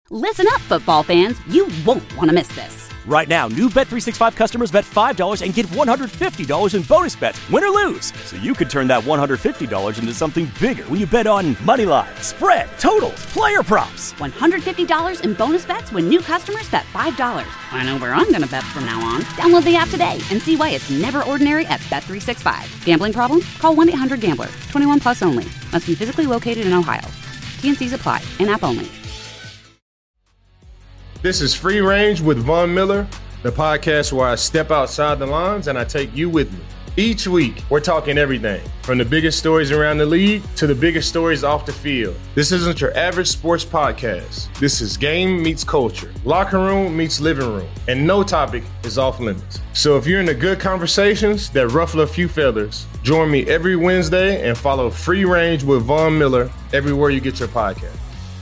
Listen up, football fans. You won't want to miss this. Right now, new Bet365 customers bet $5 and get $150 in bonus bets, win or lose. So you could turn that $150 into something bigger when you bet on money line, spread, totals, player props. $150 in bonus bets when new customers bet $5. I know where I'm going to bet from now on. Download the app today and see why it's never ordinary at Bet365. Gambling problem? Call 1-800-GAMBLER. 21 plus only. Must be physically located in Ohio. T&Cs apply. In-app only. This is Free Range with Von Miller, the podcast where I step outside the lines and I take you with me. Each week, we're talking everything, from the biggest stories around the league to the biggest stories off the field. This isn't your average sports podcast. This is game meets culture, locker room meets living room, and no topic is off limits. So if you're into good conversations that ruffle a few feathers, join me every Wednesday and follow Free Range with Von Miller everywhere you get your podcast.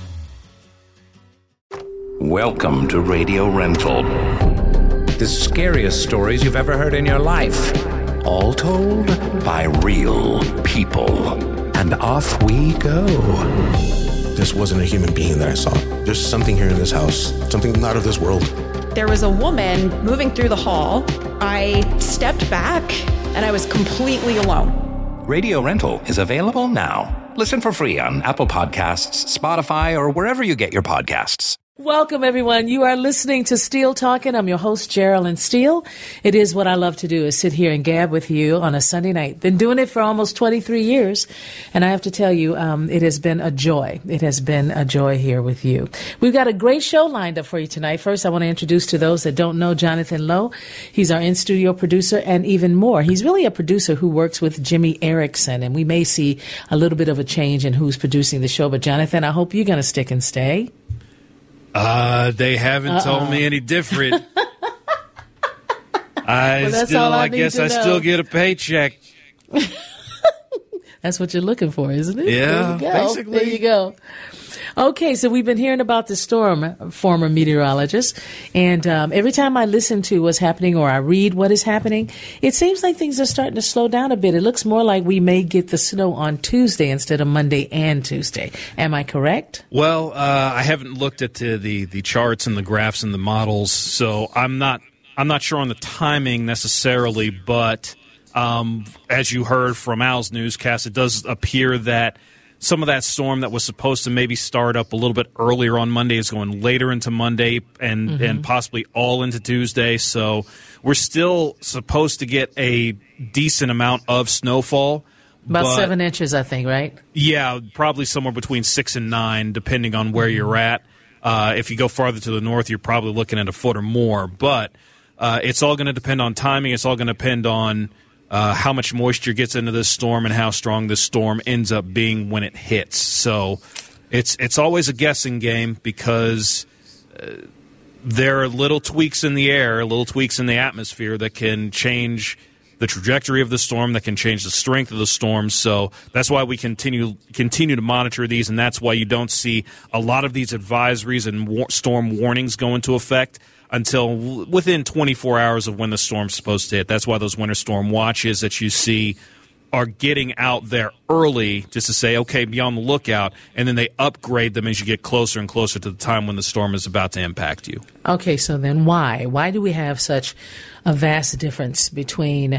Welcome to Radio Rental. The scariest stories you've ever heard in your life. All told by real people. And off we go. This wasn't a human being that I saw. There's something here in this house. Something not of this world. There was a woman moving through the hall. I stepped back and I was completely alone. Radio Rental is available now. Listen for free on Apple Podcasts, Spotify, or wherever you get your podcasts. Welcome, everyone. You are listening to Steele Talking. I'm your host, Geraldine Steele. It is what I love to do, is sit here and gab with you on a Sunday night. Been doing it for almost 23 years, and I have to tell you, it has been a joy. It has been a joy here with you. We've got a great show lined up for you tonight. First, I want to introduce to those that don't know Jonathan Lowe. He's our in-studio producer, and even more, he's really a producer who works with Jimmy Erickson, and we may see a little bit of a change in who's producing the show. But, Jonathan, I hope you're going to stick and stay. They haven't told me any different. I guess I still get a paycheck. That's what you're looking for, isn't it? Yeah, basically. There you go. Okay, so we've been hearing about the storm, former meteorologist, and every time I listen to what's happening or I read what is happening, it seems like things are starting to slow down a bit. It looks more like we may get the snow on Tuesday instead of Monday and Tuesday. Am I correct? Well, I haven't looked at the charts and the graphs and the models, so I'm not sure on the timing necessarily, but as you heard from Al's newscast, it does appear that some of that storm that was supposed to maybe start up a little bit earlier on Monday is going later into Monday and possibly all into Tuesday. So we're still supposed to get a decent amount of snowfall. About 7 inches, I think, right? Yeah, probably somewhere between 6 and 9, depending on where you're at. If you go farther to the north, you're probably looking at a foot or more. But it's all going to depend on timing. It's all going to depend on how much moisture gets into this storm and how strong this storm ends up being when it hits. So it's always a guessing game because there are little tweaks in the air, little tweaks in the atmosphere that can change the trajectory of the storm, that can change the strength of the storm. So that's why we continue to monitor these, and that's why you don't see a lot of these advisories and storm warnings go into effect until within 24 hours of when the storm's supposed to hit. That's why those winter storm watches that you see are getting out there early just to say, okay, be on the lookout, and then they upgrade them as you get closer and closer to the time when the storm is about to impact you. Okay, so then why? Why do we have such a vast difference between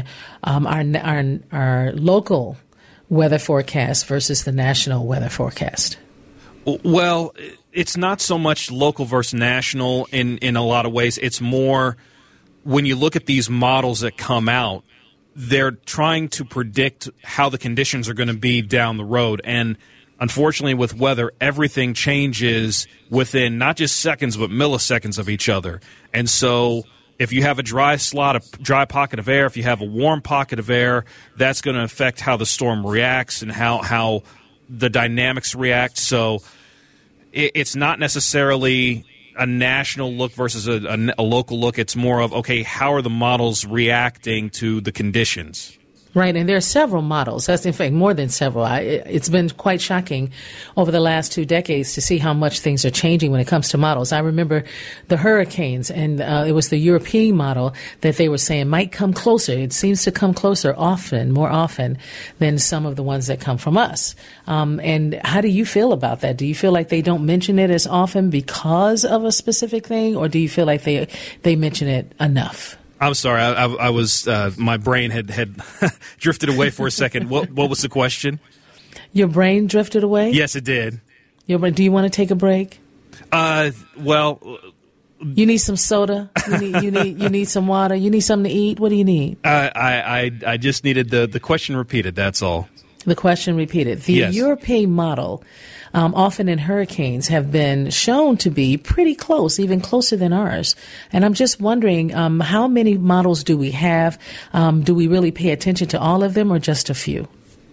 our local weather forecast versus the national weather forecast? Well, it's not so much local versus national in a lot of ways. It's more when you look at these models that come out, they're trying to predict how the conditions are going to be down the road. And unfortunately, with weather, everything changes within not just seconds, but milliseconds of each other. And so if you have a dry pocket of air, if you have a warm pocket of air, that's going to affect how the storm reacts and how the dynamics react. So it's not necessarily a national look versus a local look. It's more of, okay, how are the models reacting to the conditions? Right, and there are several models. That's, in fact, more than several. It's been quite shocking over the last 2 decades to see how much things are changing when it comes to models. I remember the hurricanes, and it was the European model that they were saying might come closer. It seems to come closer more often than some of the ones that come from us. And how do you feel about that? Do you feel like they don't mention it as often because of a specific thing, or do you feel like they mention it enough? I'm sorry. I was my brain had drifted away for a second. What was the question? Your brain drifted away? Yes, it did. Do you want to take a break? Well, you need some soda. You need some water. You need something to eat. What do you need? I just needed the question repeated. That's all. The question repeated. The yes. European model, often in hurricanes, have been shown to be pretty close, even closer than ours. And I'm just wondering, how many models do we have? Do we really pay attention to all of them, or just a few?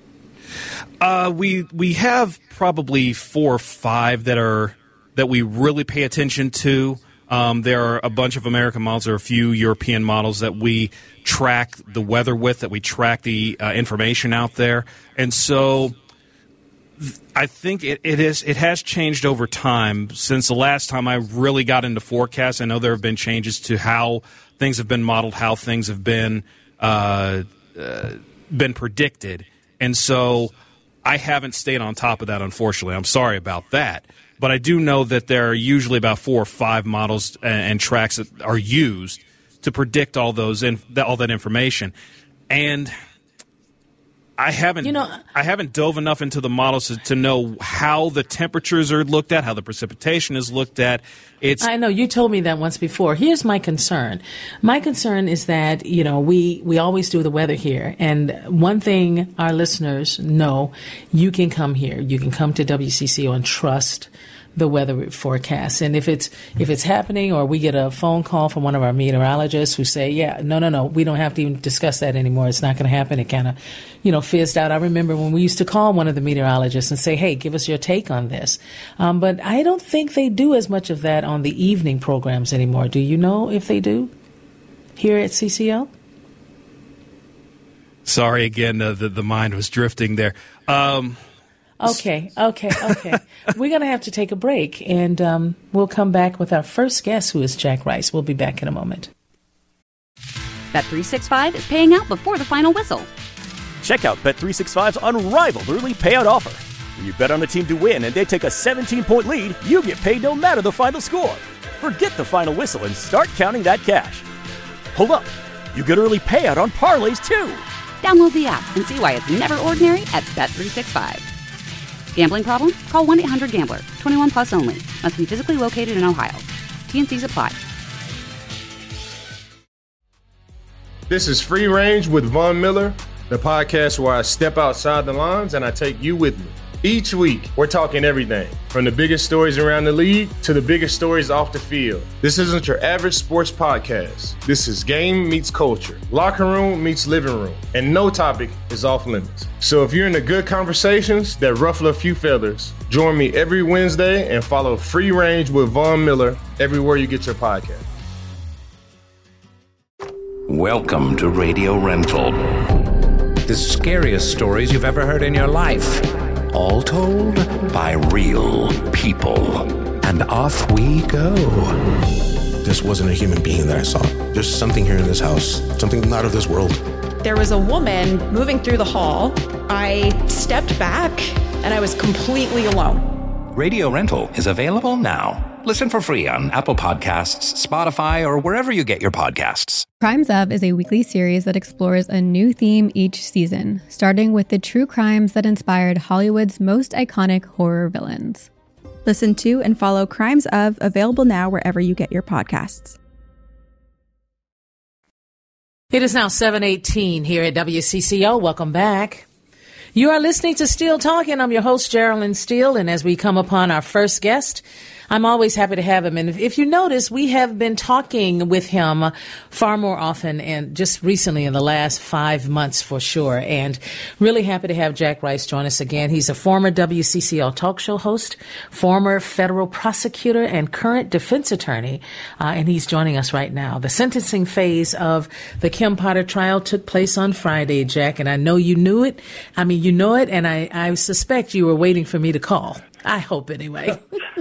We have probably 4 or 5 that we really pay attention to. There are a bunch of American models. There are a few European models that we track the weather with, that we track the information out there. And so I think it has changed over time. Since the last time I really got into forecasts, I know there have been changes to how things have been modeled, how things have been predicted. And so I haven't stayed on top of that, unfortunately. I'm sorry about that. But I do know that there are usually about 4 or 5 models and tracks that are used to predict all that information. And I haven't dove enough into the models to know how the temperatures are looked at, how the precipitation is looked at. I know you told me that once before. Here's my concern. My concern is that, we always do the weather here. And one thing our listeners know, you can come here. You can come to WCCO and trust the weather forecast. And if it's happening, or we get a phone call from one of our meteorologists who say, no, we don't have to even discuss that anymore. It's not going to happen. It kind of, fizzed out. I remember when we used to call one of the meteorologists and say, hey, give us your take on this. But I don't think they do as much of that on the evening programs anymore. Do you know if they do here at CCO? Sorry, again, the mind was drifting there. Okay. We're going to have to take a break, and we'll come back with our first guest, who is Jack Rice. We'll be back in a moment. Bet365 is paying out before the final whistle. Check out Bet365's unrivaled early payout offer. When you bet on a team to win and they take a 17-point lead, you get paid no matter the final score. Forget the final whistle and start counting that cash. Hold up. You get early payout on parlays, too. Download the app and see why it's never ordinary at Bet365. Gambling problem? Call 1-800-GAMBLER. 21 plus only. Must be physically located in Ohio. T&Cs apply. This is Free Range with Von Miller, the podcast where I step outside the lines and I take you with me. Each week, we're talking everything from the biggest stories around the league to the biggest stories off the field. This isn't your average sports podcast. This is game meets culture, locker room meets living room, and no topic is off limits. So if you're into good conversations that ruffle a few feathers, join me every Wednesday and follow Free Range with Von Miller everywhere you get your podcast. Welcome to Radio Rental. The scariest stories you've ever heard in your life. All told by real people. And off we go. This wasn't a human being that I saw. There's something here in this house, something not of this world. There was a woman moving through the hall. I stepped back, and I was completely alone. Radio Rental is available now. Listen for free on Apple Podcasts, Spotify, or wherever you get your podcasts. Crimes Of is a weekly series that explores a new theme each season, starting with the true crimes that inspired Hollywood's most iconic horror villains. Listen to and follow Crimes Of, available now wherever you get your podcasts. It is now 7:18 here at WCCO. Welcome back. You are listening to Steele Talking. I'm your host, Geraldine Steele, and as we come upon our first guest, I'm always happy to have him. And if you notice, we have been talking with him far more often and just recently in the last 5 months for sure. And really happy to have Jack Rice join us again. He's a former WCCO talk show host, former federal prosecutor, and current defense attorney. And he's joining us right now. The sentencing phase of the Kim Potter trial took place on Friday, Jack. And I know you knew it. I mean, you know it. And I suspect you were waiting for me to call. I hope anyway.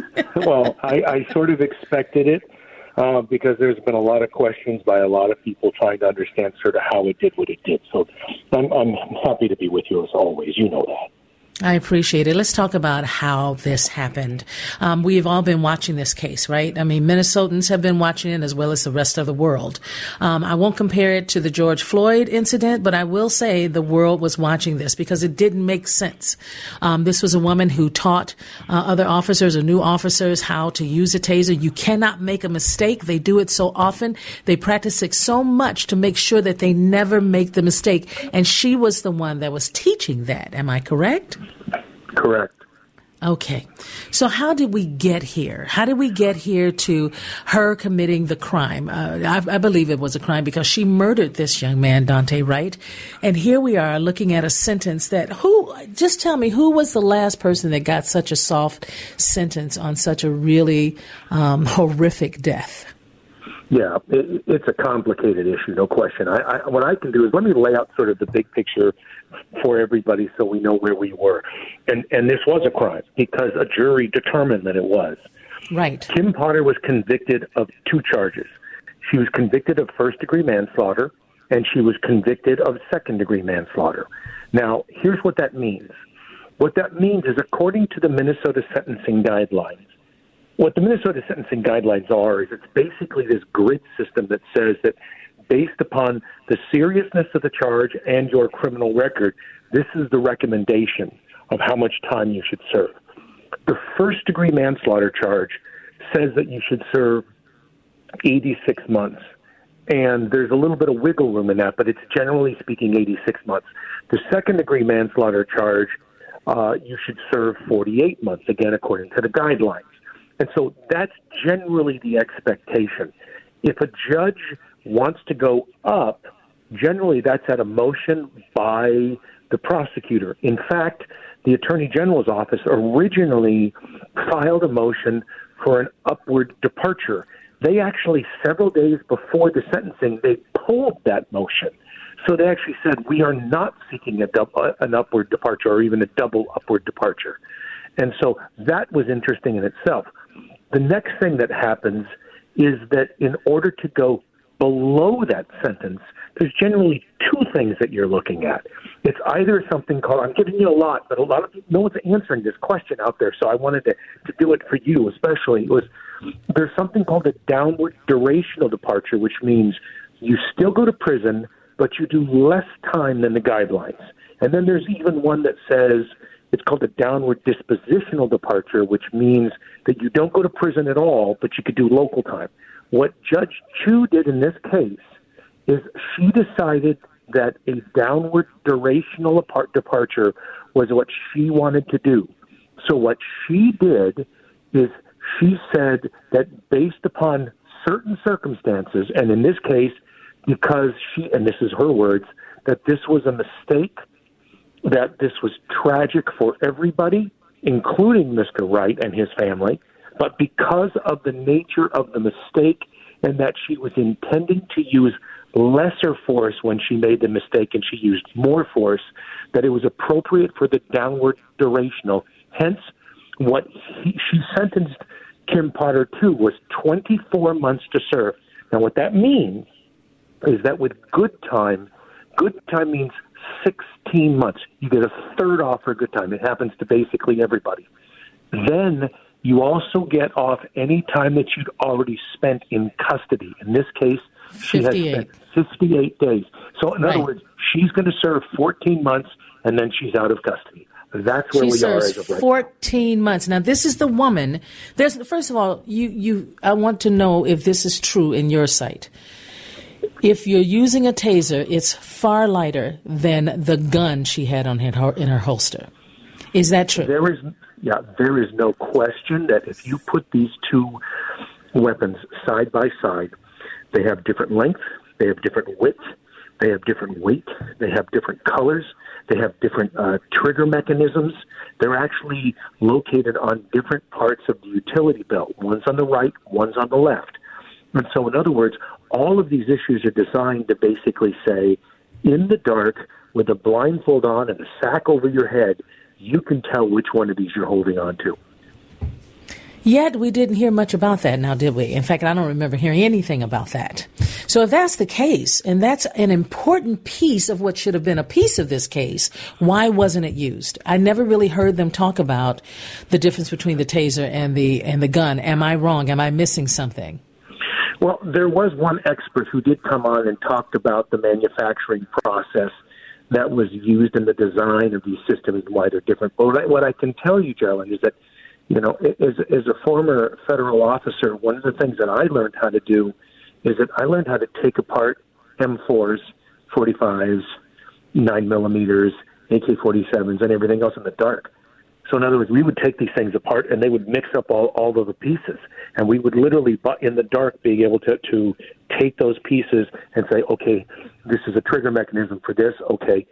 Well, I sort of expected it because there's been a lot of questions by a lot of people trying to understand sort of how it did what it did. So I'm happy to be with you as always. You know that. I appreciate it. Let's talk about how this happened. We've all been watching this case, right? I mean, Minnesotans have been watching it as well as the rest of the world. I won't compare it to the George Floyd incident, but I will say the world was watching this because it didn't make sense. This was a woman who taught other officers or new officers how to use a taser. You cannot make a mistake. They do it so often. They practice it so much to make sure that they never make the mistake. And she was the one that was teaching that. Am I correct? Correct. Okay. So how did we get here? How did we get here to her committing the crime? I believe it was a crime because she murdered this young man, Daunte Wright. And here we are looking at a sentence that just tell me, who was the last person that got such a soft sentence on such a really horrific death? Yeah, it's a complicated issue, no question. What I can do is let me lay out sort of the big picture for everybody so we know where we were. And this was a crime because a jury determined that it was. Right. Kim Potter was convicted of 2 charges. She was convicted of first-degree manslaughter, and she was convicted of second-degree manslaughter. Now, here's what that means. What that means is, according to the Minnesota sentencing guidelines, what the Minnesota sentencing guidelines are is it's basically this grid system that says that based upon the seriousness of the charge and your criminal record, this is the recommendation of how much time you should serve. The first-degree manslaughter charge says that you should serve 86 months. And there's a little bit of wiggle room in that, but it's generally speaking 86 months. The second-degree manslaughter charge, you should serve 48 months, again, according to the guidelines. And so that's generally the expectation. If a judge wants to go up, generally that's at a motion by the prosecutor. In fact, the Attorney General's office originally filed a motion for an upward departure. They actually, several days before the sentencing, they pulled that motion. So they actually said, we are not seeking an upward departure or even a double upward departure. And so that was interesting in itself. The next thing that happens is that in order to go below that sentence, there's generally 2 things that you're looking at. It's either something called, I'm giving you a lot, but a lot of no one's answering this question out there, so I wanted to do it for you especially. There's something called a downward durational departure, which means you still go to prison, but you do less time than the guidelines. And then there's even one that says, it's called a downward dispositional departure, which means that you don't go to prison at all, but you could do local time. What Judge Chu did in this case is she decided that a downward durational departure was what she wanted to do. So what she did is she said that based upon certain circumstances, and in this case, because and this is her words, that this was a mistake, that this was tragic for everybody, including Mr. Wright and his family, but because of the nature of the mistake and that she was intending to use lesser force when she made the mistake and she used more force, that it was appropriate for the downward durational. Hence, what she sentenced Kim Potter to was 24 months to serve. Now, what that means is that with good time means 16 months. You get a third off for good time. It happens to basically everybody. Then you also get off any time that you'd already spent in custody. In this case, she has spent 58 days. So in other words, she's going to serve 14 months, and then she's out of custody. That's where we are as of right now. 14 months. Now, this is the woman. First of all, I want to know if this is true in your sight. If you're using a taser, it's far lighter than the gun she had in her holster. Is that true? there is no question that if you put these two weapons side by side, they have different length, they have different width, they have different weight, they have different colors, they have different trigger mechanisms. They're actually located on different parts of the utility belt. One's on the right, one's on the left. And so, in other words, all of these issues are designed to basically say, in the dark, with a blindfold on and a sack over your head, you can tell which one of these you're holding on to. Yet we didn't hear much about that now, did we? In fact, I don't remember hearing anything about that. So if that's the case, and that's an important piece of what should have been a piece of this case, why wasn't it used? I never really heard them talk about the difference between the taser and the gun. Am I wrong? Am I missing something? Well, there was one expert who did come on and talked about the manufacturing process that was used in the design of these systems and why they're different. But what I can tell you, Geraldine, is that, as a former federal officer, one of the things that I learned how to do is that I learned how to take apart M4s, 45s, 9mm, AK-47s, and everything else in the dark. So in other words, we would take these things apart, and they would mix up all of the pieces. And we would literally, in the dark, be able to take those pieces and say, okay, this is a trigger mechanism for this. Okay,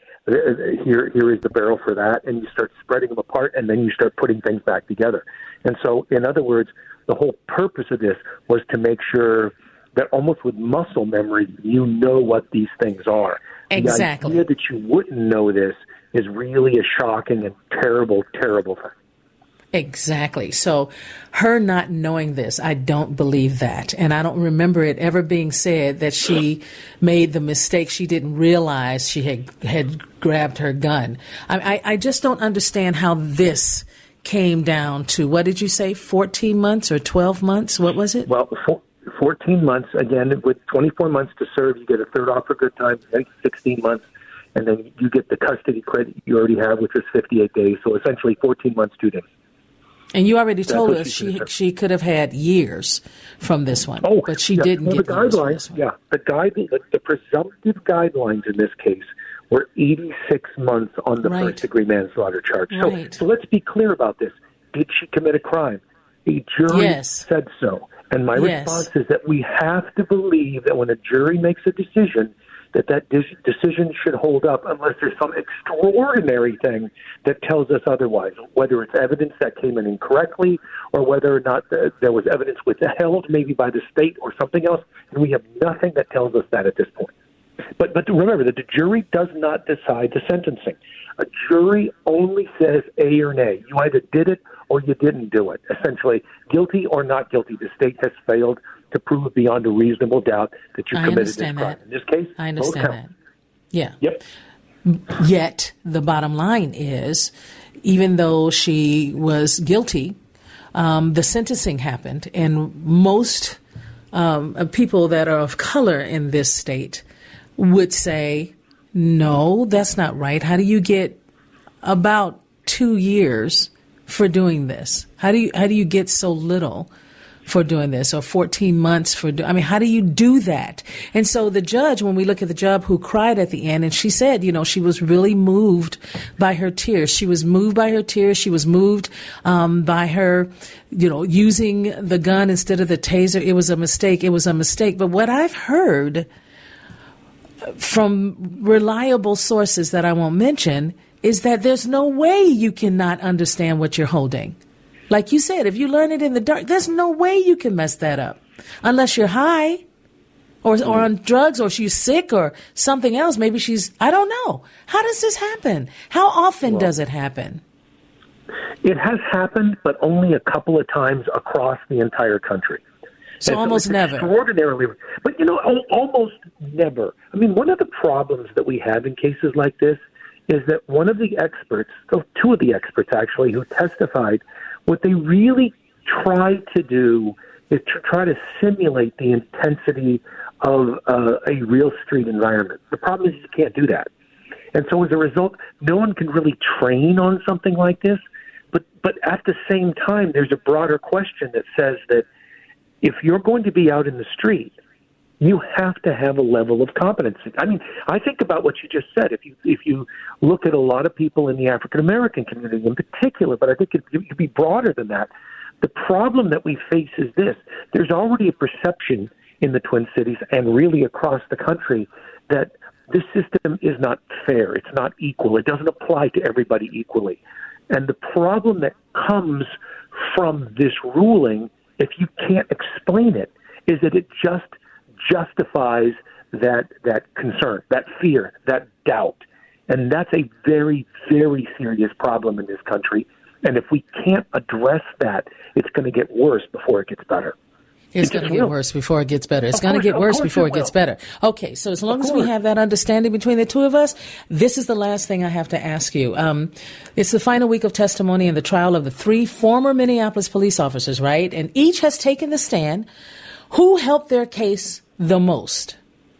here is the barrel for that. And you start spreading them apart, and then you start putting things back together. And so, in other words, the whole purpose of this was to make sure that almost with muscle memory, you know what these things are. Exactly. The idea that you wouldn't know this is really a shocking and terrible, terrible thing. Exactly. So her not knowing this, I don't believe that. And I don't remember it ever being said that she made the mistake. She didn't realize she had grabbed her gun. I just don't understand how this came down to, what did you say, 14 months or 12 months? What was it? Well, 14 months. Again, with 24 months to serve, you get a third off for good time, 16 months. And then you get the custody credit you already have, which is 58 days. So essentially 14 months, 2 days. And you already told us she could have had years from this one, but she didn't get the guidelines. Yeah, the presumptive guidelines in this case were 86 months on the first-degree manslaughter charge. So let's be clear about this. Did she commit a crime? The jury said so. And my response is that we have to believe that when a jury makes a decision, that decision should hold up unless there's some extraordinary thing that tells us otherwise, whether it's evidence that came in incorrectly or whether or not there was evidence withheld maybe by the state or something else, and we have nothing that tells us that at this point. But remember that the jury does not decide the sentencing. A jury only says A or nay. You either did it or you didn't do it. Essentially, guilty or not guilty. The state has failed to prove beyond a reasonable doubt that you committed this crime. In this case, I understand that. Yeah. Yep. Yet, the bottom line is, even though she was guilty, the sentencing happened, and most people that are of color in this state would say, no, that's not right. How do you get about 2 years for doing this? How do you get so little for doing this, or 14 months for how do you do that? And so the judge, when we look at the judge who cried at the end, and she said, she was really moved by her tears. She was moved by her tears. She was moved by her, using the gun instead of the taser. It was a mistake. It was a mistake. But what I've heard from reliable sources that I won't mention is that there's no way you cannot understand what you're holding. Like you said, if you learn it in the dark, there's no way you can mess that up unless you're high or on drugs, or she's sick or something else. Maybe I don't know. How does this happen? How often does it happen? It has happened, but only a couple of times across the entire country. So almost never. Extraordinarily, but almost never. One of the problems that we have in cases like this is that one of the experts, two of the experts actually, who testified, what they really try to do is to try to simulate the intensity of a real street environment. The problem is you can't do that. And so as a result, no one can really train on something like this. But at the same time, there's a broader question that says that if you're going to be out in the street You have to have a level of competency. I mean, I think about what you just said. If you look at a lot of people in the African American community in particular, but I think it could be broader than that. The problem that we face is this. There's already a perception in the Twin Cities and really across the country that this system is not fair. It's not equal. It doesn't apply to everybody equally. And the problem that comes from this ruling, if you can't explain it, is that it just justifies that concern, that fear, that doubt. And that's a very, very serious problem in this country. And if we can't address that, it's going to get worse before it gets better. It's going to get worse before it gets better. It's going to get worse before it gets better. Okay, so as long as we have that understanding between the two of us, this is the last thing I have to ask you. It's the final week of testimony in the trial of the 3 former Minneapolis police officers, right? And each has taken the stand. Who helped their case the most?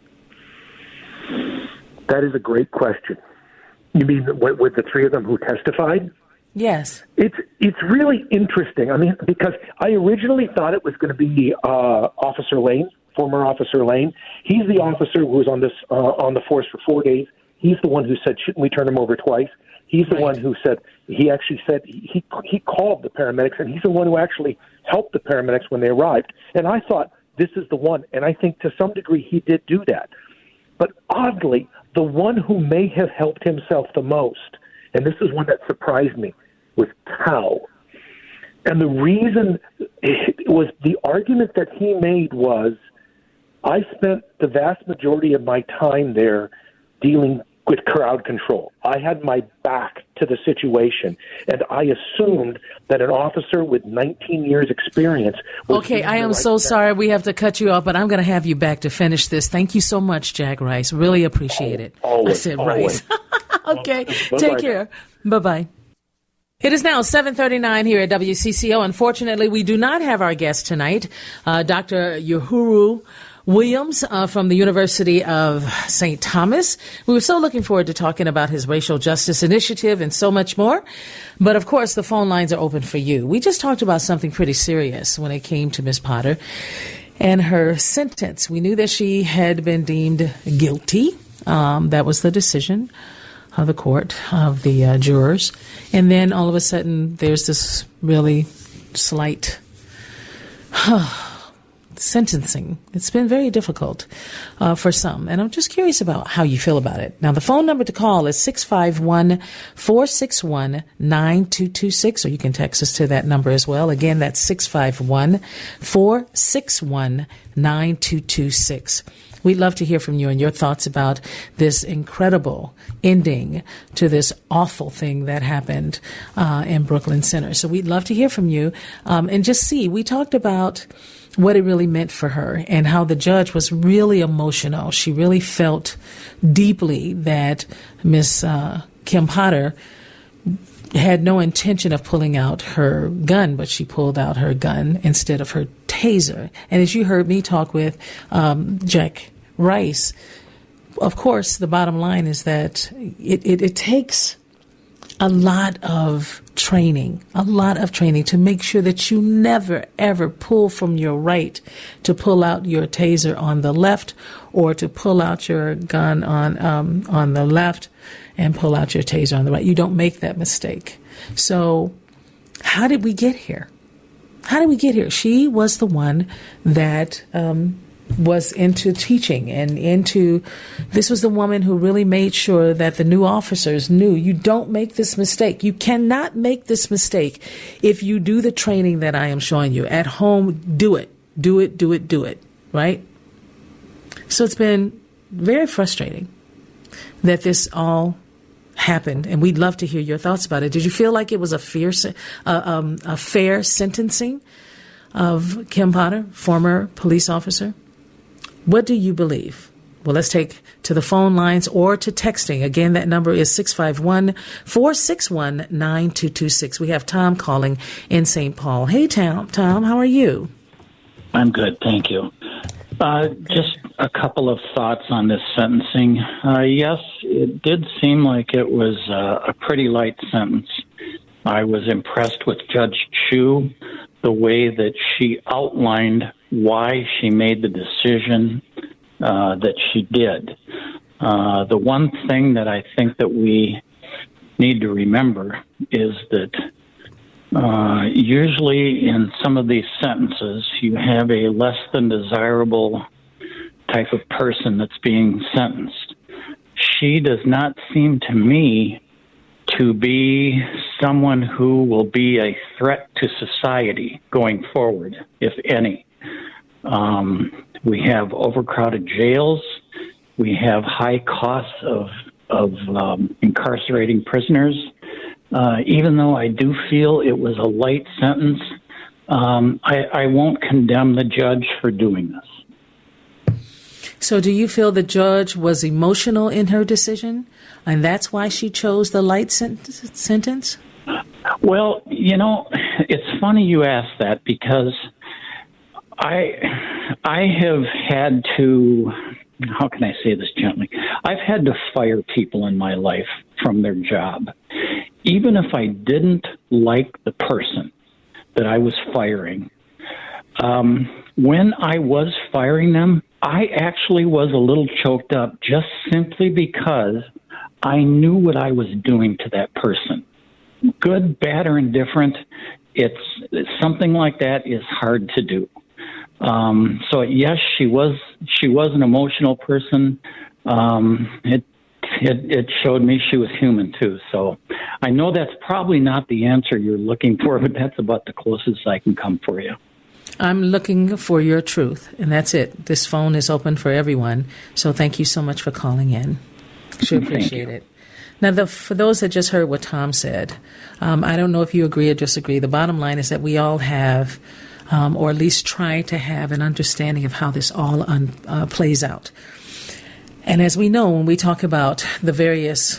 That is a great question. You mean with the 3 of them who testified? Yes. It's really interesting. I mean, because I originally thought it was going to be Officer Lane, former Officer Lane. He's the officer who was on the force for 4 days. He's the one who said, shouldn't we turn him over twice? He's the one who said, he actually said, he called the paramedics, and he's the one who actually helped the paramedics when they arrived. And I thought, this is the one. And I think to some degree he did do that. But oddly, the one who may have helped himself the most, and this is one that surprised me, was Tao. And the reason it was the argument that he made was, I spent the vast majority of my time there dealing with crowd control. I had my back to the situation, and I assumed that an officer with 19 years experience would... Okay, I am so sorry we have to cut you off, but I'm going to have you back to finish this. Thank you so much, Jack Rice. Really appreciate it. Always, I said Rice. Okay, take care. Bye-bye. It is now 7:39 here at WCCO. Unfortunately, we do not have our guest tonight, Dr. Uhuru Williams from the University of St. Thomas. We were so looking forward to talking about his racial justice initiative and so much more. But, of course, the phone lines are open for you. We just talked about something pretty serious when it came to Ms. Potter and her sentence. We knew that she had been deemed guilty. That was the decision of the court, of the jurors. And then all of a sudden there's this really slight sentencing. It's been very difficult for some. And I'm just curious about how you feel about it. Now, the phone number to call is 651-461-9226, or you can text us to that number as well. Again, that's 651-461-9226. We'd love to hear from you and your thoughts about this incredible ending to this awful thing that happened in Brooklyn Center. So we'd love to hear from you and just see. We talked about what it really meant for her and how the judge was really emotional. She really felt deeply that Miss Kim Potter had no intention of pulling out her gun, but she pulled out her gun instead of her taser. And as you heard me talk with Jack Rice, of course, the bottom line is that it takes a lot of training to make sure that you never, ever pull from your right to pull out your taser on the left, or to pull out your gun on the left and pull out your taser on the right. You don't make that mistake. So how did we get here? She was the one that was into teaching and this was the woman who really made sure that the new officers knew, you don't make this mistake. You cannot make this mistake if you do the training that I am showing you. At home, do it. Right? So it's been very frustrating that this all happened, and we'd love to hear your thoughts about it. Did you feel like it was a fair sentencing of Kim Potter, former police officer? What do you believe? Well, let's take to the phone lines or to texting. Again, that number is 651-461-9226. We have Tom calling in St. Paul. Hey, Tom, how are you? I'm good, thank you. Just a couple of thoughts on this sentencing. Yes, it did seem like it was a pretty light sentence. I was impressed with Judge Chu, the way that she outlined why she made the decision that she did. The one thing that I think that we need to remember is that usually in some of these sentences, you have a less than desirable type of person that's being sentenced. She does not seem to me to be someone who will be a threat to society going forward, if any. We have overcrowded jails. We have high costs of incarcerating prisoners. Even though I do feel it was a light sentence, I won't condemn the judge for doing this. So do you feel the judge was emotional in her decision, and that's why she chose the light sentence? Well, it's funny you ask that, because I have had to, how can I say this gently? I've had to fire people in my life from their job. Even if I didn't like the person that I was firing, when I was firing them, I actually was a little choked up just simply because I knew what I was doing to that person. Good, bad, or indifferent, it's something like that is hard to do. So yes, she was an emotional person. It showed me she was human too. So I know that's probably not the answer you're looking for, but that's about the closest I can come for you. I'm looking for your truth, and that's it. This phone is open for everyone, so thank you so much for calling in. Sure appreciate it. Now, for those that just heard what Tom said, I don't know if you agree or disagree. The bottom line is that we all have, or at least try to have, an understanding of how this all plays out. And as we know, when we talk about the various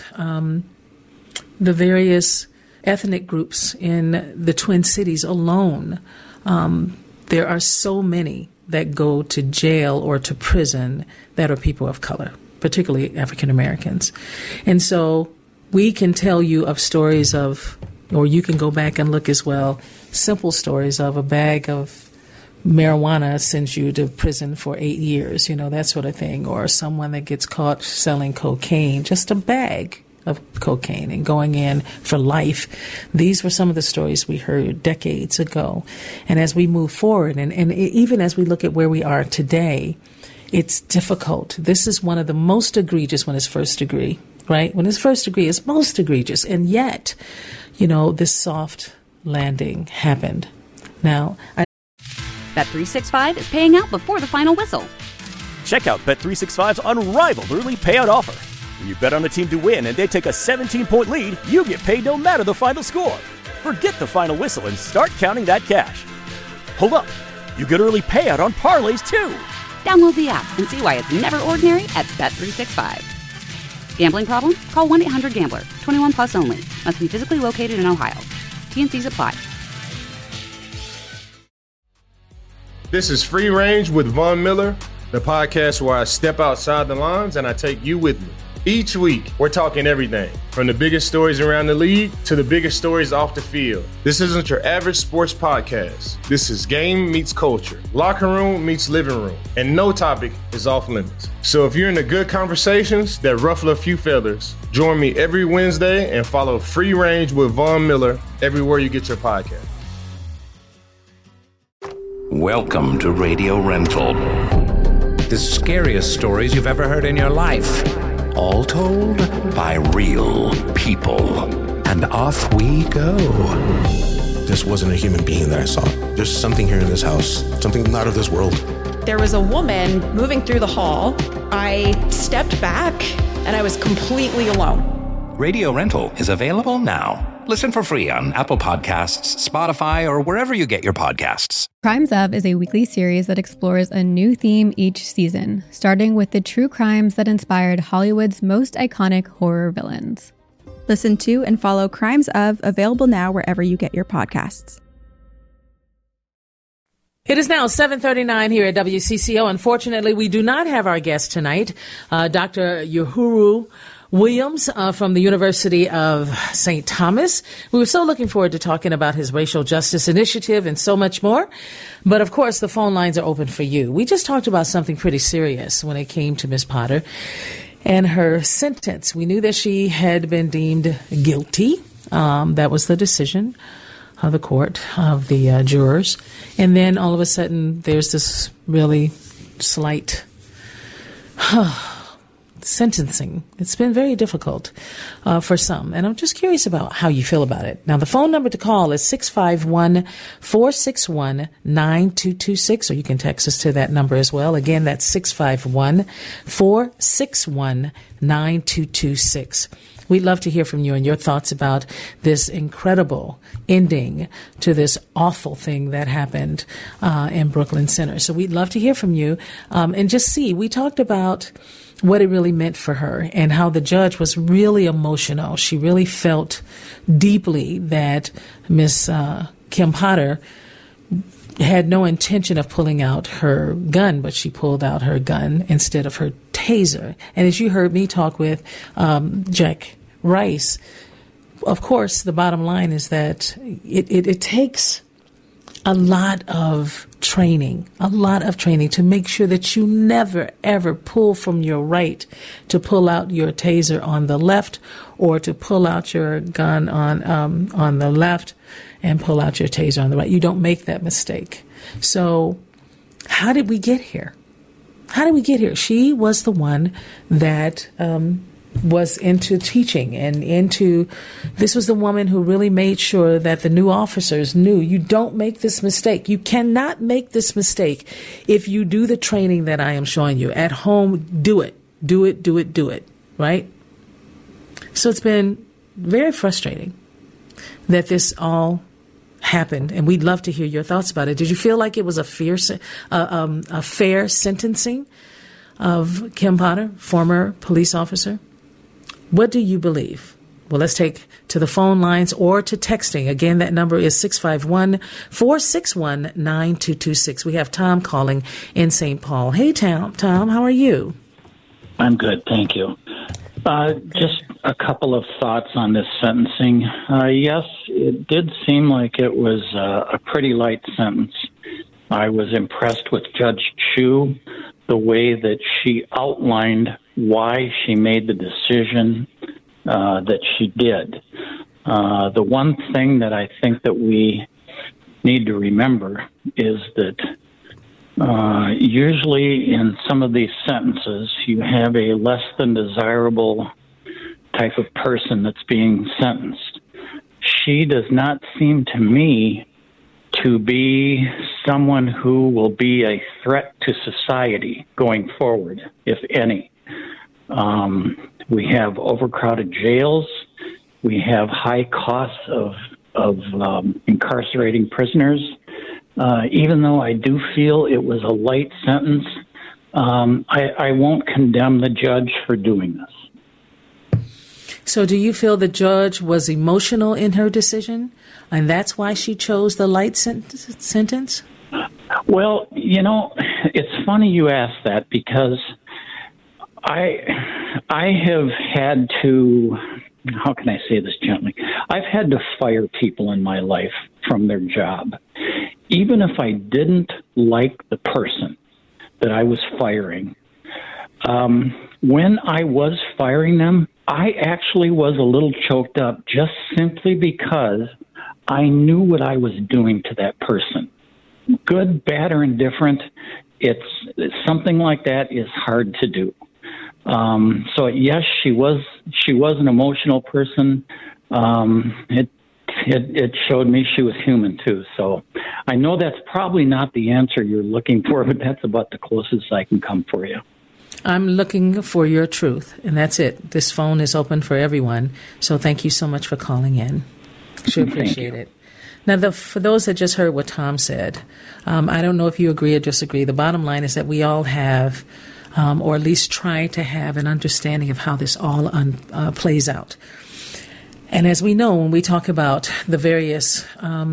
ethnic groups in the Twin Cities alone, there are so many that go to jail or to prison that are people of color, particularly African Americans. And so we can tell you of stories of, or you can go back and look as well, simple stories of a bag of marijuana sends you to prison for 8 years, that sort of thing, or someone that gets caught selling cocaine, just a bag of cocaine, and going in for life. These were some of the stories we heard decades ago. And as we move forward, and even as we look at where we are today, it's difficult. This is one of the most egregious when it's first degree, right? When it's first degree, it's most egregious. And yet, this soft landing happened. Now, Bet365 is paying out before the final whistle. Check out Bet365's unrivaled early payout offer. When you bet on a team to win and they take a 17-point lead, you get paid no matter the final score. Forget the final whistle and start counting that cash. Hold up. You get early payout on parlays, too. Download the app and see why it's never ordinary at Bet365. Gambling problem? Call 1-800-GAMBLER. 21 plus only. Must be physically located in Ohio. T&Cs apply. This is Free Range with Von Miller, the podcast where I step outside the lines and I take you with me. Each week, we're talking everything from the biggest stories around the league to the biggest stories off the field. This isn't your average sports podcast. This is game meets culture, locker room meets living room, and no topic is off limits. So if you're into good conversations that ruffle a few feathers, join me every Wednesday and follow Free Range with Von Miller everywhere you get your podcast. Welcome to Radio Rental. The scariest stories you've ever heard in your life. All told by real people. And off we go. This wasn't a human being that I saw. There's something here in this house, something not of this world. There was a woman moving through the hall. I stepped back, and I was completely alone. Radio Rental is available now. Listen for free on Apple Podcasts, Spotify, or wherever you get your podcasts. Crimes Of is a weekly series that explores a new theme each season, starting with the true crimes that inspired Hollywood's most iconic horror villains. Listen to and follow Crimes Of, available now wherever you get your podcasts. It is now 7:39 here at WCCO. Unfortunately, we do not have our guest tonight, Dr. Uhuru Williams from the University of St. Thomas. We were so looking forward to talking about his racial justice initiative and so much more. But, of course, the phone lines are open for you. We just talked about something pretty serious when it came to Ms. Potter and her sentence. We knew that she had been deemed guilty. That was the decision of the court, of the jurors. And then all of a sudden there's this really slight sentencing. It's been very difficult for some. And I'm just curious about how you feel about it. Now, the phone number to call is 651-461-9226, or you can text us to that number as well. Again, that's 651-461-9226. We'd love to hear from you and your thoughts about this incredible ending to this awful thing that happened in Brooklyn Center. So we'd love to hear from you and just see. We talked about what it really meant for her and how the judge was really emotional. She really felt deeply that Miss Kim Potter had no intention of pulling out her gun, but she pulled out her gun instead of her taser. And as you heard me talk with Jack Rice, of course, the bottom line is that it takes a lot of training to make sure that you never, ever pull from your right to pull out your taser on the left, or to pull out your gun on the left and pull out your taser on the right. You don't make that mistake. So how did we get here? She was the one that was into teaching and this was the woman who really made sure that the new officers knew, you don't make this mistake. You cannot make this mistake if you do the training that I am showing you. At home, do it, right? So it's been very frustrating that this all happened, and we'd love to hear your thoughts about it. Did you feel like it was a fair sentencing of Kim Potter, former police officer? What do you believe? Well, let's take to the phone lines or to texting. Again, that number is 651-461-9226. We have Tom calling in St. Paul. Hey, Tom, how are you? I'm good, thank you. Just a couple of thoughts on this sentencing. Yes, it did seem like it was a pretty light sentence. I was impressed with Judge Chu, the way that she outlined why she made the decision that she did. The one thing that I think that we need to remember is that usually in some of these sentences, you have a less than desirable type of person that's being sentenced. She does not seem to me to be someone who will be a threat to society going forward, if any. We have overcrowded jails. We have high costs of incarcerating prisoners. Even though I do feel it was a light sentence, I won't condemn the judge for doing this. So do you feel the judge was emotional in her decision, and that's why she chose the light sentence? Well, it's funny you ask that, because I have had to, how can I say this gently? I've had to fire people in my life from their job. Even if I didn't like the person that I was firing, when I was firing them, I actually was a little choked up just simply because I knew what I was doing to that person. Good, bad, or indifferent, it's something like that is hard to do. So yes, she was an emotional person. It showed me she was human too. So I know that's probably not the answer you're looking for, but that's about the closest I can come for you. I'm looking for your truth, and that's it. This phone is open for everyone. So thank you so much for calling in. Sure appreciate it. Now, for those that just heard what Tom said, I don't know if you agree or disagree. The bottom line is that we all have, or at least try to have, an understanding of how this all plays out. And as we know, when we talk about the various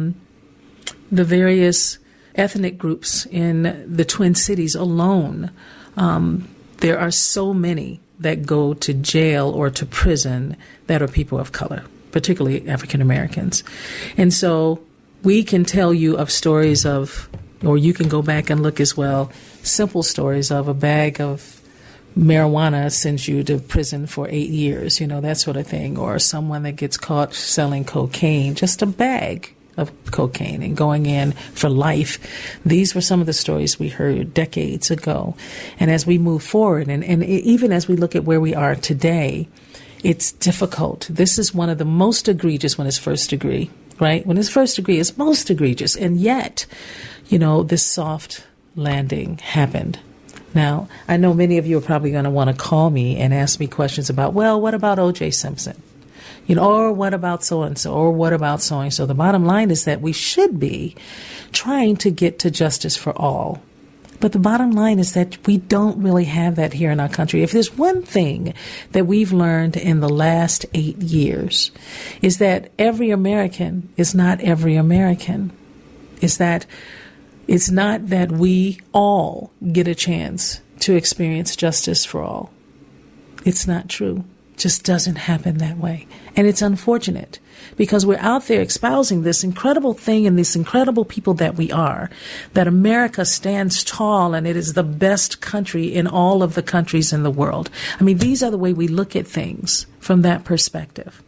ethnic groups in the Twin Cities alone, there are so many that go to jail or to prison that are people of color, particularly African Americans. And so we can tell you of stories of, or you can go back and look as well, simple stories of a bag of marijuana sends you to prison for 8 years, that sort of thing, or someone that gets caught selling cocaine, just a bag of cocaine and going in for life. These were some of the stories we heard decades ago. And as we move forward, and even as we look at where we are today, it's difficult. This is one of the most egregious when it's first degree, right? When it's first degree, it's most egregious. And yet, this soft landing happened. Now, I know many of you are probably going to want to call me and ask me questions about, well, what about O.J. Simpson? Or what about so-and-so? Or what about so-and-so? The bottom line is that we should be trying to get to justice for all. But the bottom line is that we don't really have that here in our country. If there's one thing that we've learned in the last 8 years, is that every American is not every American. Is that it's not that we all get a chance to experience justice for all. It's not true. It just doesn't happen that way. And it's unfortunate because we're out there espousing this incredible thing and this incredible people that we are, that America stands tall and it is the best country in all of the countries in the world. I mean, these are the way we look at things from that perspective.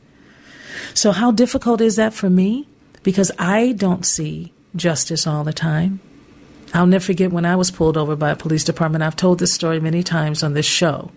So how difficult is that for me? Because I don't see justice all the time. I'll never forget when I was pulled over by a police department. I've told this story many times on this show.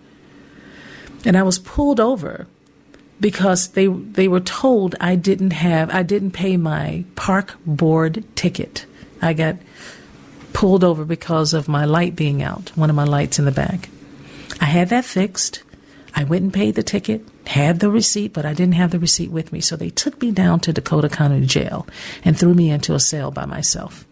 And I was pulled over because they were told I didn't pay my park board ticket. I got pulled over because of my light being out, one of my lights in the back. I had that fixed. I went and paid the ticket, had the receipt, but I didn't have the receipt with me. So they took me down to Dakota County Jail and threw me into a cell by myself.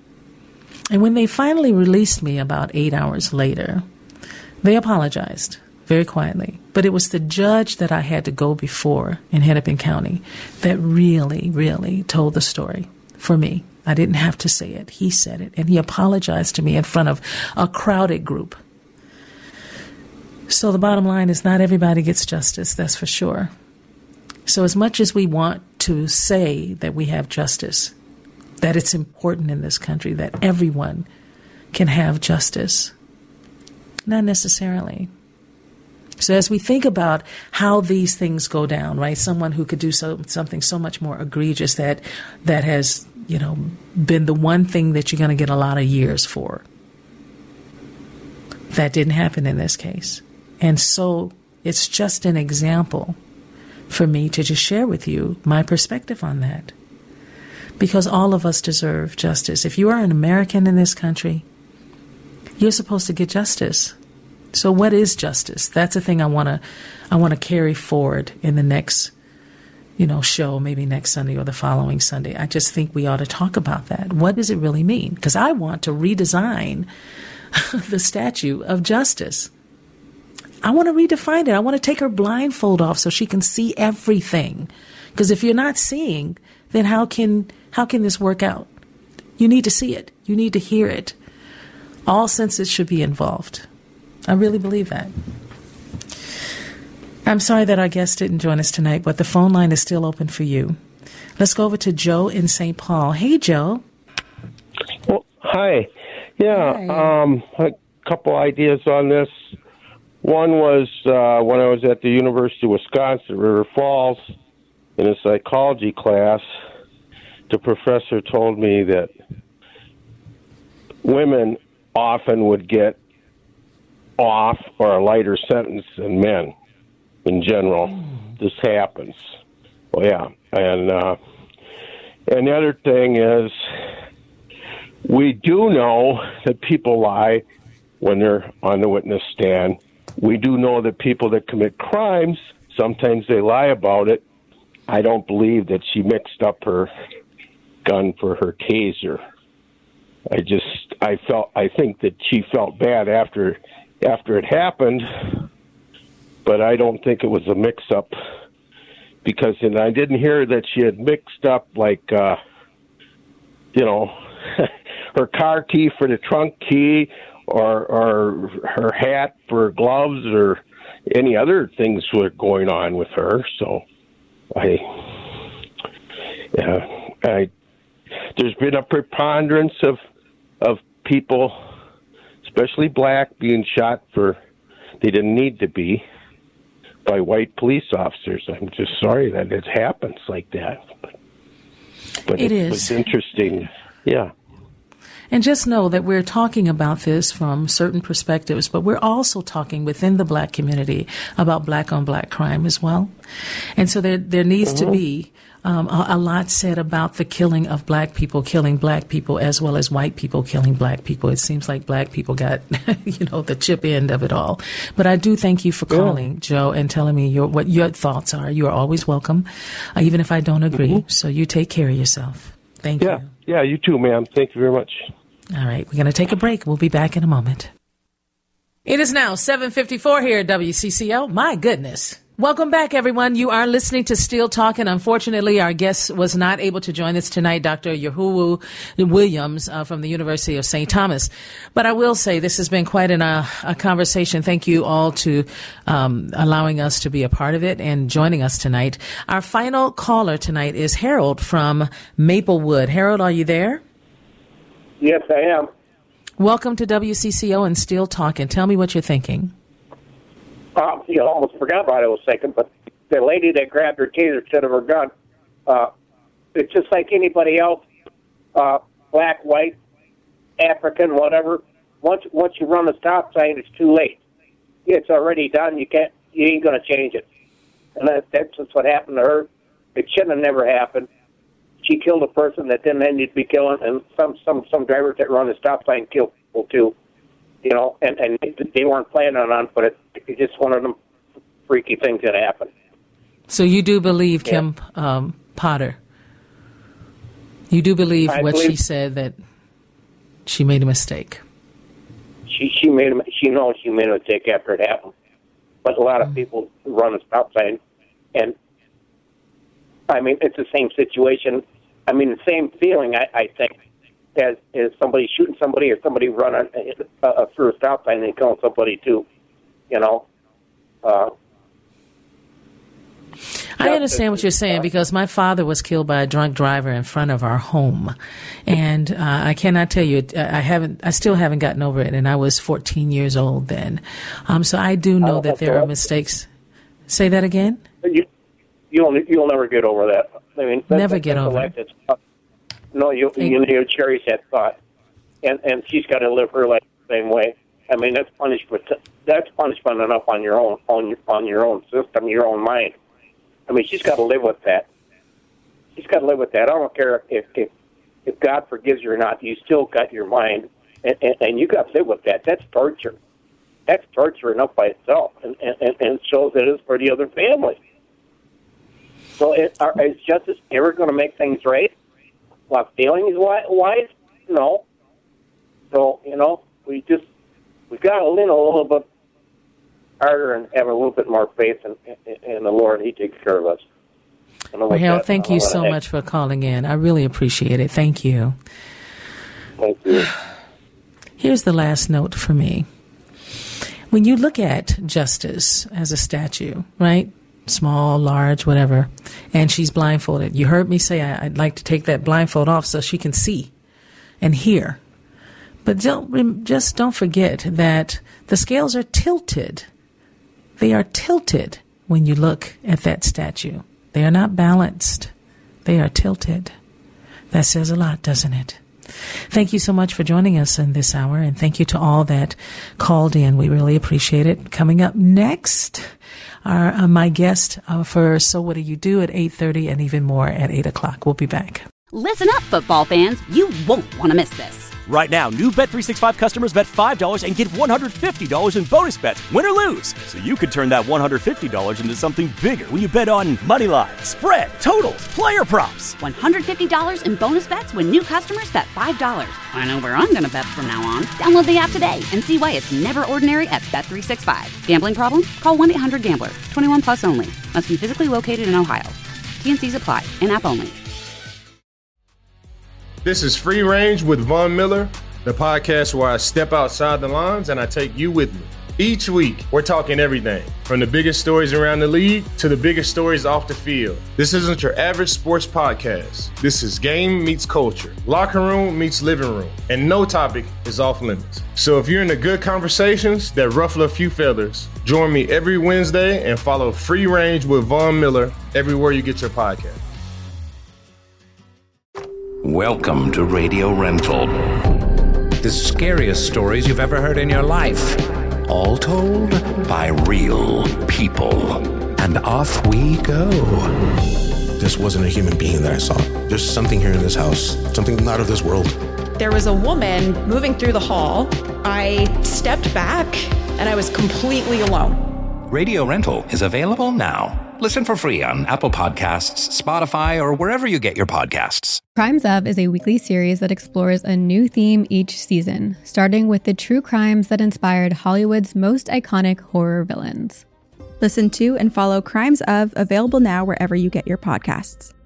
And when they finally released me about 8 hours later, they apologized very quietly. But it was the judge that I had to go before in Hennepin County that really, really told the story for me. I didn't have to say it. He said it. And he apologized to me in front of a crowded group. So the bottom line is not everybody gets justice, that's for sure. So as much as we want to say that we have justice, that it's important in this country that everyone can have justice, not necessarily. So as we think about how these things go down, right? Someone who could do something so much more egregious that has, been the one thing that you're going to get a lot of years for. That didn't happen in this case. And so it's just an example for me to just share with you my perspective on that. Because all of us deserve justice. If you are an American in this country, you're supposed to get justice. So what is justice? That's the thing I want to carry forward in the next, show, maybe next Sunday or the following Sunday. I just think we ought to talk about that. What does it really mean? Because I want to redesign the statue of justice. I want to redefine it. I want to take her blindfold off so she can see everything. Because if you're not seeing, then how can this work out? You need to see it. You need to hear it. All senses should be involved. I really believe that. I'm sorry that our guest didn't join us tonight, but the phone line is still open for you. Let's go over to Joe in St. Paul. Hey, Joe. Well, hi. Yeah, Hi. A couple ideas on this. One was when I was at the University of Wisconsin, River Falls, in a psychology class, the professor told me that women often would get off or a lighter sentence than men in general. This happens. Well, yeah. And the other thing is we do know that people lie when they're on the witness stand. We do know that people that commit crimes, sometimes they lie about it. I don't believe that she mixed up her gun for her taser. I think that she felt bad after it happened, but I don't think it was a mix-up because I didn't hear that she had mixed up her car key for the trunk key or her hat for gloves or, any other things were going on with her. So there's been a preponderance of people, especially black, being shot for they didn't need to be by white police officers. I'm just sorry that it happens like that. But it was interesting. Yeah. And just know that we're talking about this from certain perspectives, but we're also talking within the black community about black-on-black crime as well. And so there needs to be a lot said about the killing of black people as well as white people killing black people. It seems like black people got, the chip end of it all. But I do thank you for calling, Joe, and telling me what your thoughts are. You are always welcome, even if I don't agree. So you take care of yourself. Thank you. Yeah, you too, ma'am. Thank you very much. All right, we're going to take a break. We'll be back in a moment. It is now 7:54 here at WCCO. My goodness. Welcome back, everyone. You are listening to Steel Talk, and unfortunately, our guest was not able to join us tonight, Dr. Yahuwu Williams from the University of St. Thomas. But I will say this has been quite a conversation. Thank you all to allowing us to be a part of it and joining us tonight. Our final caller tonight is Harold from Maplewood. Harold, are you there? Yes, I am. Welcome to WCCO and Steel Talk, and tell me what you're thinking. You almost forgot about it a second, but the lady that grabbed her taser instead of her gun, it's just like anybody else, black, white, African, whatever. Once you run the stop sign, it's too late. It's already done. You ain't going to change it. And that's just what happened to her. It shouldn't have never happened. She killed a person that didn't need to be killing, and some drivers that run the stop sign kill people too. And they weren't planning on it, but it's just one of them freaky things that happen. So you do believe Kim Potter? You do believe she said, that she made a mistake? She knows she made a mistake after it happened. But a lot of people run a stop sign, and I mean it's the same situation. I mean the same feeling. I think. As somebody shooting somebody or somebody running through a stop sign and killing somebody too, I understand what you're saying because my father was killed by a drunk driver in front of our home, and I cannot tell you I still haven't gotten over it, and I was 14 years old then. So I do know that there are mistakes. Say that again. You'll never get over that. I mean, never get over it. No, you cherish that thought, and she's got to live her life the same way. I mean, that's punishment. That's punishment enough on your own system, your own mind. I mean, she's got to live with that. She's got to live with that. I don't care if God forgives you or not. You still got your mind, and you got to live with that. That's torture. That's torture enough by itself, and shows that it's for the other family. So, is justice ever going to make things right? While feelings wise, no. So we got to lean a little bit harder and have a little bit more faith in the Lord. He takes care of us. Well, thank you so much for calling in. I really appreciate it. Thank you. Thank you. Here's the last note for me. When you look at justice as a statue, right? Small, large, whatever, and she's blindfolded. You heard me say I'd like to take that blindfold off so she can see and hear. But don't forget that the scales are tilted. They are tilted when you look at that statue. They are not balanced. They are tilted. That says a lot, doesn't it? Thank you so much for joining us in this hour, and thank you to all that called in. We really appreciate it. Coming up next, my guest for So What Do You Do at 8:30 and even more at 8 o'clock. We'll be back. Listen up, football fans. You won't want to miss this. Right now, new Bet365 customers bet $5 and get $150 in bonus bets, win or lose. So you could turn that $150 into something bigger when you bet on money line, spread, totals, player props. $150 in bonus bets when new customers bet $5. I know where I'm going to bet from now on. Download the app today and see why it's never ordinary at Bet365. Gambling problem? Call 1-800-GAMBLER. 21 plus only. Must be physically located in Ohio. T&Cs apply. In-app only. This is Free Range with Von Miller, the podcast where I step outside the lines and I take you with me. Each week, we're talking everything from the biggest stories around the league to the biggest stories off the field. This isn't your average sports podcast. This is game meets culture, locker room meets living room, and no topic is off limits. So if you're into good conversations that ruffle a few feathers, join me every Wednesday and follow Free Range with Von Miller everywhere you get your podcast. Welcome to Radio Rental. The scariest stories you've ever heard in your life. All told by real people. And off we go. This wasn't a human being that I saw. There's something here in this house, something not of this world. There was a woman moving through the hall. I stepped back and I was completely alone. Radio Rental is available now. Listen for free on Apple Podcasts, Spotify, or wherever you get your podcasts. Crimes Of is a weekly series that explores a new theme each season, starting with the true crimes that inspired Hollywood's most iconic horror villains. Listen to and follow Crimes Of, available now wherever you get your podcasts.